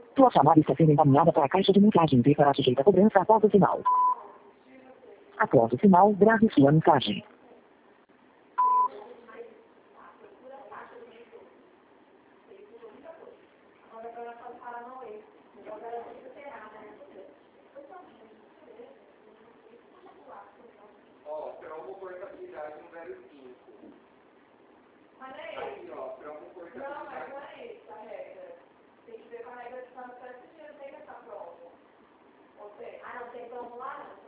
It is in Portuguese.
Tua chamada está sendo encaminhada para a caixa de mensagem e será sujeita a cobrança após o sinal. Após o sinal, grave sua mensagem. Ó, para uma portabilidade número 5. Mas é Aqui, ó, para uma portabilidade. Não, mas não é essa a regra. Tem que ver com a regra de transporte, você não tem essa prova. Ou seja, não tem promo lá não.